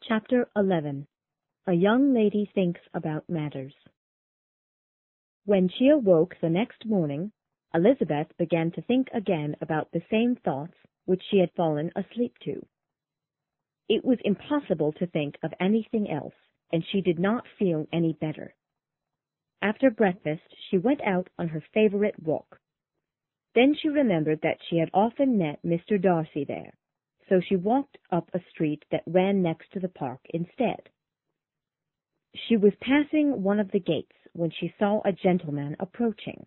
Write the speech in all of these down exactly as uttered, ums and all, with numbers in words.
Chapter eleven. A Young Lady Thinks About Matters. When she awoke the next morning, Elizabeth began to think again about the same thoughts which she had fallen asleep to. It was impossible to think of anything else, and she did not feel any better. After breakfast, she went out on her favorite walk. Then she remembered that she had often met Mister Darcy there, so she walked up a street that ran next to the park instead. She was passing one of the gates when she saw a gentleman approaching.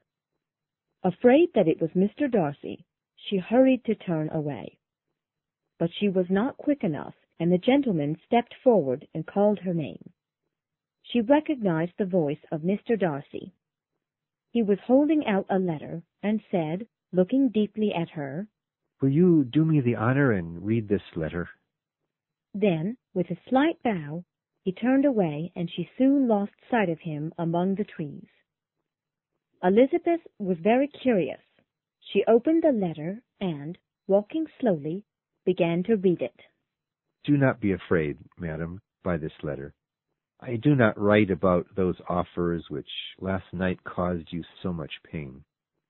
Afraid that it was Mister Darcy, she hurried to turn away. But she was not quick enough, and the gentleman stepped forward and called her name. She recognized the voice of Mister Darcy. He was holding out a letter and said, looking deeply at her, "Will you do me the honor and read this letter?" Then, with a slight bow, he turned away, and she soon lost sight of him among the trees. Elizabeth was very curious. She opened the letter and, walking slowly, began to read it. "Do not be afraid, madam, by this letter. I do not write about those offers which last night caused you so much pain.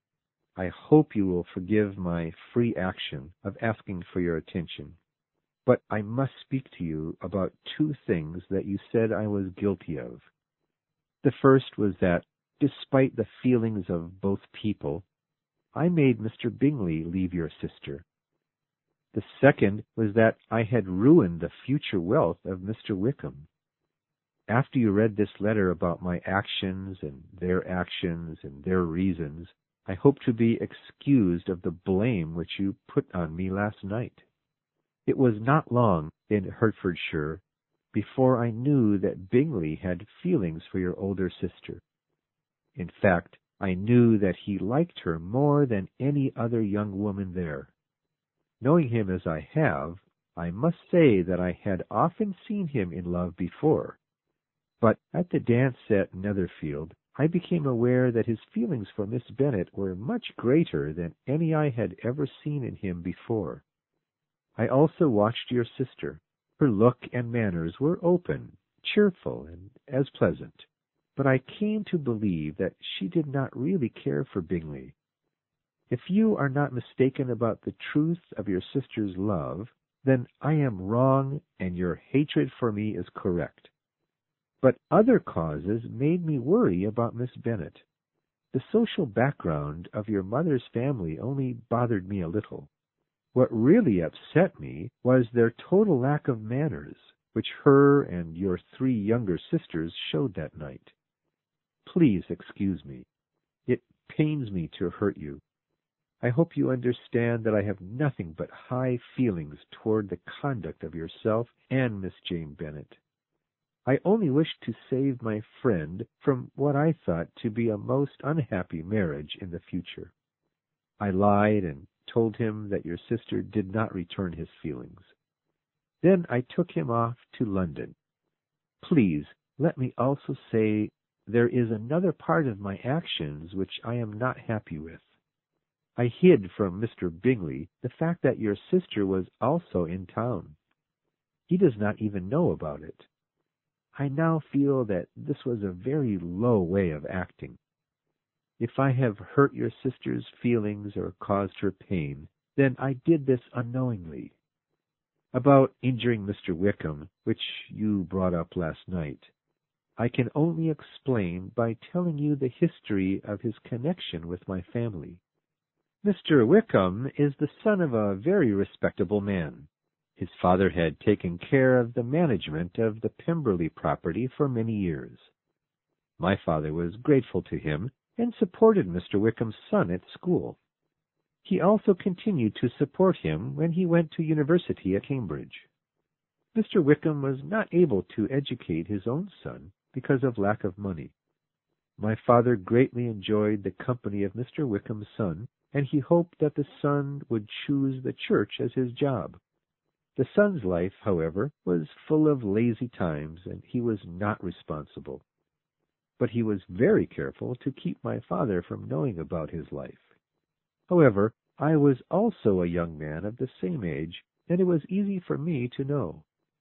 I hope you will forgive my free action of asking for your attention. But I must speak to you about two things that you said I was guilty of. The first was that, despite the feelings of both people, I made Mister Bingley leave your sister. The second was that I had ruined the future wealth of Mister Wickham. After you read this letter about my actions and their actions and their reasons, I hope to be excused of the blame which you put on me last night. It was not long in Hertfordshire before I knew that Bingley had feelings for your older sister. In fact, I knew that he liked her more than any other young woman there. Knowing him as I have, I must say that I had often seen him in love before. But at the dance at Netherfield, I became aware that his feelings for Miss Bennet were much greater than any I had ever seen in him before. I also watched your sister. Her look and manners were open, cheerful, and as pleasant. But I came to believe that she did not really care for Bingley. If you are not mistaken about the truth of your sister's love, then I am wrong, and your hatred for me is correct. But other causes made me worry about Miss Bennet. The social background of your mother's family only bothered me a little. What really upset me was their total lack of manners, which her and your three younger sisters showed that night. Please excuse me. It pains me to hurt you. I hope you understand that I have nothing but high feelings toward the conduct of yourself and Miss Jane Bennet. I only wished to save my friend from what I thought to be a most unhappy marriage in the future. I lied and told him that your sister did not return his feelings. Then I took him off to London. Please let me also say there is another part of my actions which I am not happy with. I hid from Mister Bingley the fact that your sister was also in town. He does not even know about it. I now feel that this was a very low way of acting. If I have hurt your sister's feelings or caused her pain, then I did this unknowingly. About injuring Mister Wickham, which you brought up last night, I can only explain by telling you the history of his connection with my family. Mister Wickham is the son of a very respectable man. His father had taken care of the management of the Pemberley property for many years. My father was grateful to him and supported Mister Wickham's son at school. He also continued to support him when he went to university at Cambridge. Mister Wickham was not able to educate his own son because of lack of money. My father greatly enjoyed the company of Mister Wickham's son, and he hoped that the son would choose the church as his job. The son's life, however, was full of lazy times, and he was not responsible. But he was very careful to keep my father from knowing about his life. However, I was also a young man of the same age, and it was easy for me to know.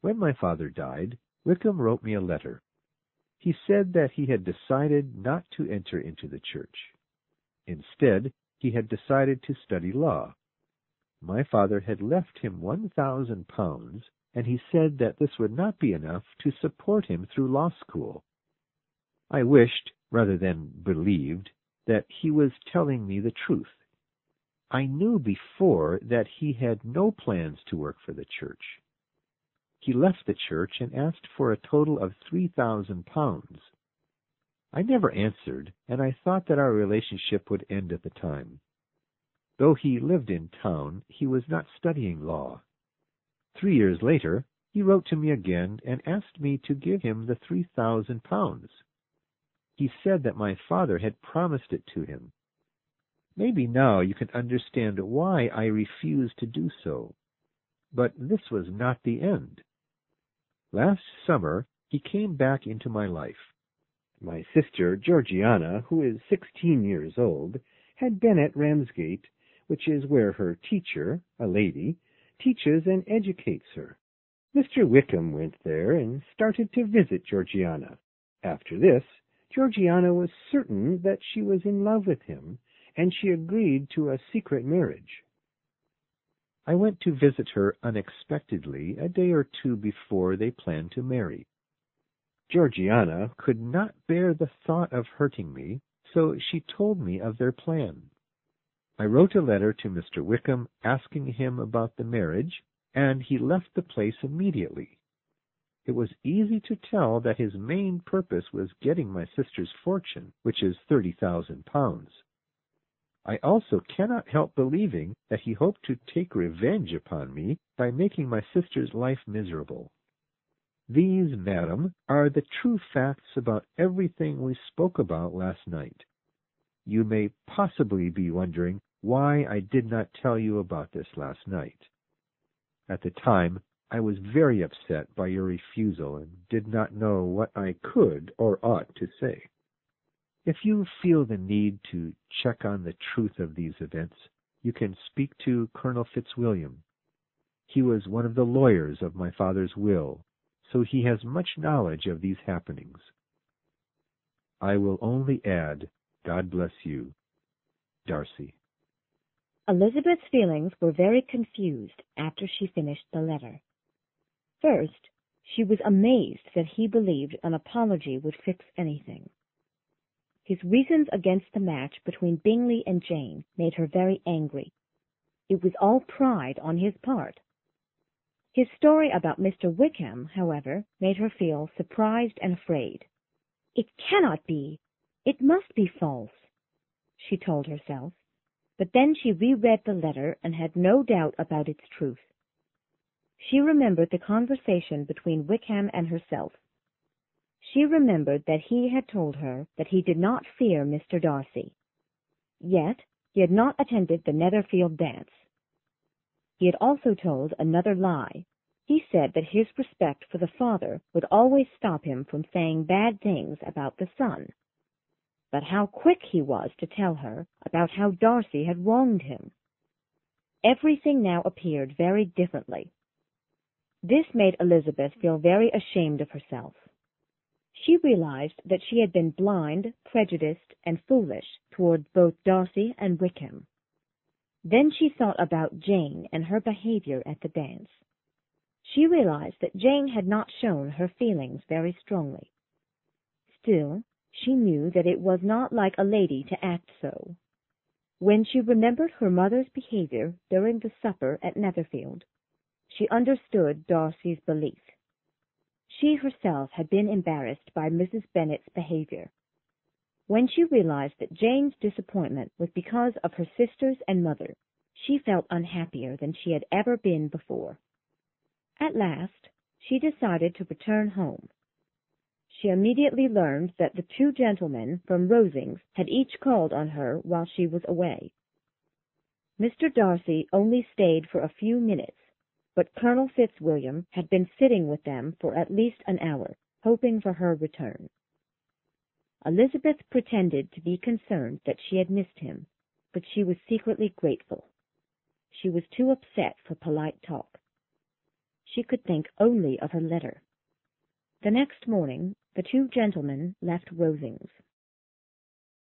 When my father died, Wickham wrote me a letter. He said that he had decided not to enter into the church. Instead, he had decided to study law. My father had left him one thousand pounds, and he said that this would not be enough to support him through law school. I wished, rather than believed, that he was telling me the truth. I knew before that he had no plans to work for the church. He left the church and asked for a total of three thousand pounds. I never answered, and I thought that our relationship would end at the time. Though he lived in town, he was not studying law. Three years later, he wrote to me again and asked me to give him the three thousand pounds. He said that my father had promised it to him. Maybe now you can understand why I refused to do so. But this was not the end. Last summer, he came back into my life. My sister, Georgiana, who is sixteen years old, had been at Ramsgate, which is where her teacher, a lady, teaches and educates her. Mister Wickham went there and started to visit Georgiana. After this, Georgiana was certain that she was in love with him, and she agreed to a secret marriage. I went to visit her unexpectedly a day or two before they planned to marry. Georgiana could not bear the thought of hurting me, so she told me of their plan. I wrote a letter to Mister Wickham asking him about the marriage, and he left the place immediately. It was easy to tell that his main purpose was getting my sister's fortune, which is thirty thousand pounds. I also cannot help believing that he hoped to take revenge upon me by making my sister's life miserable. These, madam, are the true facts about everything we spoke about last night. You may possibly be wondering why I did not tell you about this last night. At the time, I was very upset by your refusal and did not know what I could or ought to say. If you feel the need to check on the truth of these events, you can speak to Colonel Fitzwilliam. He was one of the lawyers of my father's will, so he has much knowledge of these happenings. I will only add, God bless you, Darcy. Elizabeth's feelings were very confused after she finished the letter. First, she was amazed that he believed an apology would fix anything. His reasons against the match between Bingley and Jane made her very angry. It was all pride on his part. His story about Mister Wickham, however, made her feel surprised and afraid. It cannot be. It must be false, she told herself. But then she reread the letter and had no doubt about its truth. She remembered the conversation between Wickham and herself. She remembered that he had told her that he did not fear Mister Darcy. Yet he had not attended the Netherfield dance. He had also told another lie. He said that his respect for the father would always stop him from saying bad things about the son. But how quick he was to tell her about how Darcy had wronged him. Everything now appeared very differently. This made Elizabeth feel very ashamed of herself. She realized that she had been blind, prejudiced, and foolish towards both Darcy and Wickham. Then she thought about Jane and her behavior at the dance. She realized that Jane had not shown her feelings very strongly. Still, she knew that it was not like a lady to act so. When she remembered her mother's behavior during the supper at Netherfield, she understood Darcy's belief. She herself had been embarrassed by Missus Bennet's behavior. When she realized that Jane's disappointment was because of her sisters and mother, she felt unhappier than she had ever been before. At last, she decided to return home. She immediately learned that the two gentlemen from Rosings had each called on her while she was away. Mister Darcy only stayed for a few minutes, but Colonel Fitzwilliam had been sitting with them for at least an hour, hoping for her return. Elizabeth pretended to be concerned that she had missed him, but she was secretly grateful. She was too upset for polite talk. she could think only of her letter. The next morning the two gentlemen left Rosings.